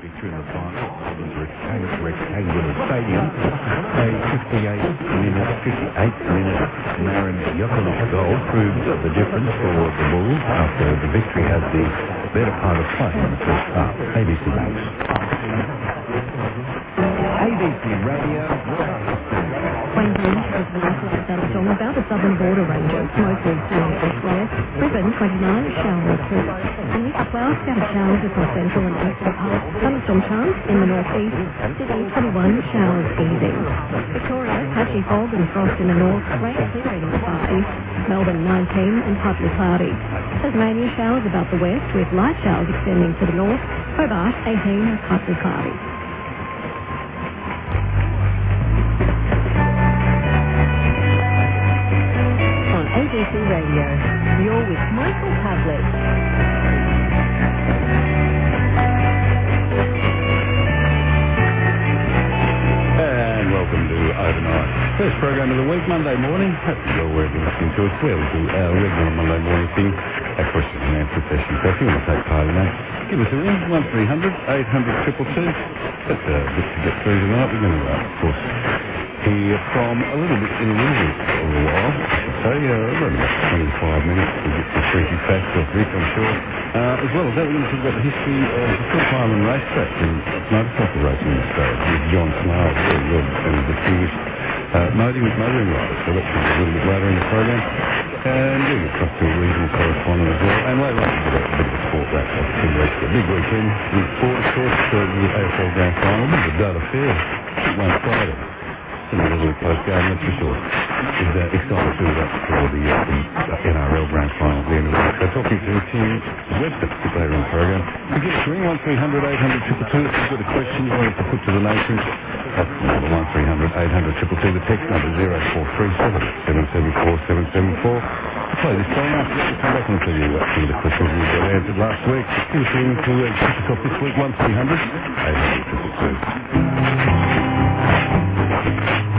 victory in the final at the rectangular stadium. A 58th minute Marin Jokanovic goal proved the difference for the Bulls after the victory had the better part of play in the first half. ABC News. ABC Radio. Wayne Lynch was the local update song about the southern border ranges, mostly sunny elsewhere. Brisbane 29, showers too. And New South Wales, scattered showers across central and eastern parts. Thunderstorm chance in the northeast. Sydney 21, showers easing. Victoria, patchy fog and frost in the north, rain clearing in the far east. Melbourne 19 and partly cloudy. Tasmania, showers about the west with light showers extending to the north. Hobart 18 and partly cloudy. ABC Radio. You're with Michael Pavlik. And welcome to Overnight. First program of the week, Monday morning. Hope you're already listening to us. We'll do our regular Monday morning thing, our question and answer session. So if you want to take part in that, give us a ring, 1300 800 222. That's a bit to get through tonight. We're going to, of course, hear from a little bit in a while, I should say, around about 25 minutes to get some freaky facts off Vic, I'm sure. As well as that, we're going to talk about the history of the Phillip Island racetrack and motorcycle racing in Australia with John Snarl, very well distinguished motoring rider. So that's a little bit later in the program. And we'll get across to a regional correspondent as well. And later on, we'll get a bit of a sport wrap up to a big weekend with sport, of course, the AFL Grand Final, a bit of a dud affair. It won't Friday. A little close game, that's for sure. Is excited to that for the NRL Grand Final at the end of the week. So talking to Tim Webster later in the program. You give us a ring, 1300 800 222 if you've got a question you wanted to put to the nation. That's the number, 1300 800 222. The text number 0437 774 774. Play this song after we come back and tell you some of the questions we got answered last week. Give us a ring to kick us off this week, 1300 800 222.